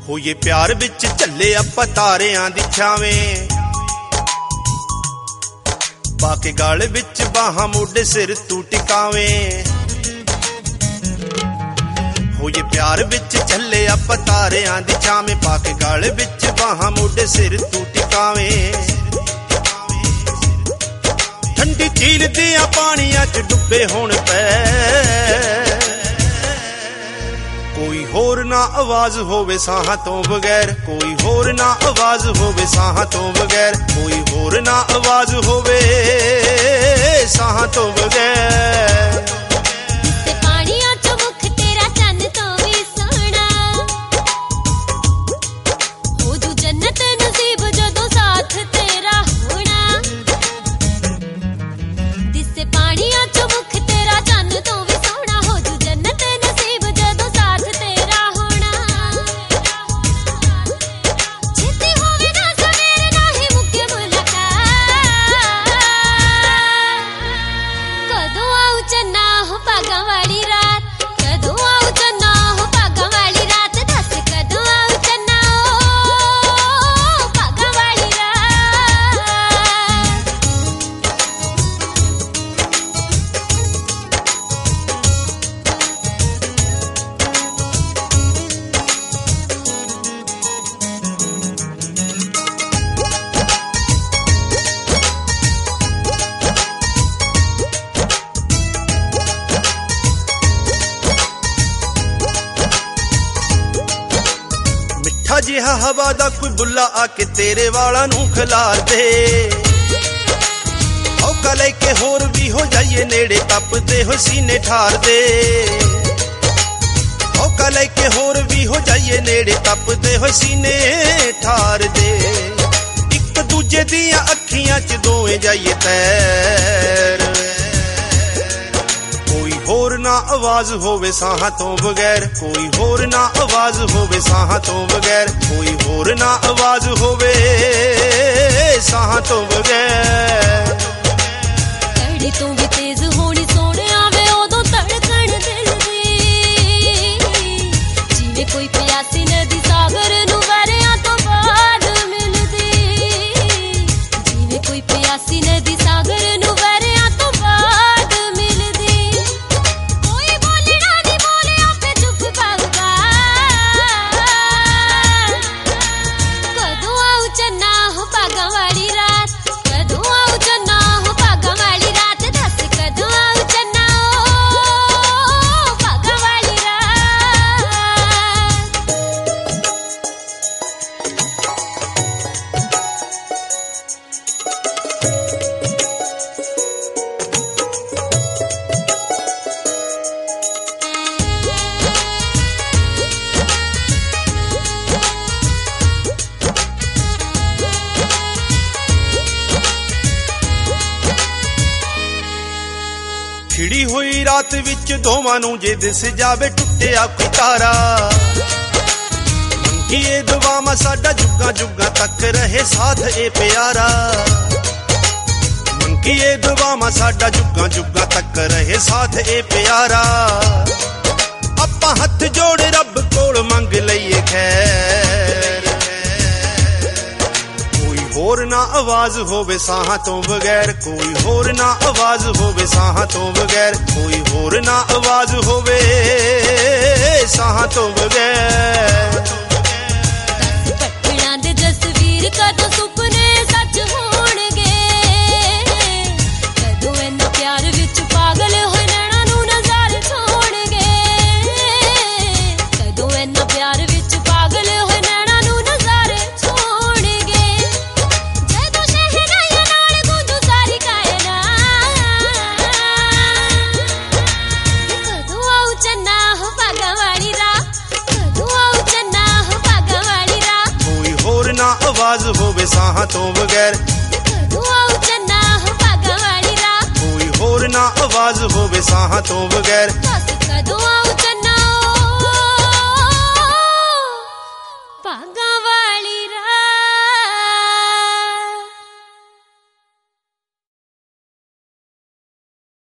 ਹੋਏ ਪਿਆਰ ਵਿੱਚ ਝੱਲੇ ਆਪਾਂ ਤਾਰਿਆਂ ਦੀ ਛਾਵੇਂ ਪਾ ਕੇ ਗਲ ਵਿੱਚ ਬਾਹਾਂ ਮੋਢੇ ਸਿਰ ਤੂੰ ਟਿਕਾਵੇਂ ਹੋਏ ਪਿਆਰ ਵਿੱਚ ਝੱਲੇ ਆਪਾਂ ਤਾਰਿਆਂ ਦੀ ਛਾਵੇਂ ਪਾ ਕੇ ਗਲ ਵਿੱਚ ਬਾਹਾਂ ਮੋਢੇ ਸਿਰ ਤੂੰ ਟਿਕਾਵੇਂ ਠੰਡੀ ਝੀਲ ਦੀਆਂ ਪਾਣੀਆਂ 'ਚ ਡੁੱਬੇ ਹੋਣ ਪੈ कोई होर ना आवाज होवे साहां तो बगैर कोई होर ना आवाज होवे साहां तो बगैर कोई होर ना आवाज होवे साहां तो बगैर ਜਿਹਾ ਹਵਾ ਦਾ ਕੋਈ ਬੁੱਲਾ ਆ ਕੇ ਤੇਰੇ ਵਾਲਾਂ ਨੂੰ ਖਿਲਾਰ ਦੇ ਔਕਾ ਲੈ ਕੇ ਹੋਰ ਵੀ ਹੋ ਜਾਈਏ ਨੇੜੇ ਤਪਦੇ ਹੋ ਸੀਨੇ ਠਾਰ ਦੇ ਔਕਾ ਲੈ ਕੇ ਹੋਰ ਵੀ ਹੋ ਜਾਈਏ ਨੇੜੇ ਤਪਦੇ ਹੋ ਸੀਨੇ ਠਾਰ ਦੇ ਇੱਕ ਦੂਜੇ ਦੀਆਂ ਅੱਖੀਆਂ 'ਚ ਦੋਵੇਂ ਜਾਈਏ ਤੈਰ होर ना आवाज होवे साहां तो बगैर कोई होर ना आवाज होवे साहां तो बगैर कोई होर ना आवाज होवे साहां तो बगैर तड़ी तू भी तेज होनी सोने आवे ओदों धड़कन दिल दी जिवें कोई प्यासी नदी सागर नूं वरियां तो बाद मिलदी जिवें कोई प्यासी नदी सागर नूं वरियां तो बाद खिड़ी हुई रात विच दोवां नूं जे दिस जावे टुटिया कोई तारा मंगीए दुआवां साडा जुगां जुगां तक रहे साथ ए प्यारा मंगीए दुआवां साडा जुगां जुगां तक रहे साथ ए प्यारा आपां हथ जोड़ रब कोल मंग लईए खैर होर ना आवाज होवे साहां तो बगैर कोई होर ना आवाज होवे साहां तो बगैर कोई होर ना आवाज होवे साहां तो बगैर पटना दे तस्वीर कदों सुपने सच होणगे कदों इन्ना प्यार विच पागल होए नैणां नूं नज़र छोड़गे कदों इन्ना प्यार विच पागल होए नैणां नूं नज़र छोड़गे आवाज होवे साहां तो बगैर चन्ना हो भागा वाली रात कोई होर ना आवाज होवे साहां तो बगैर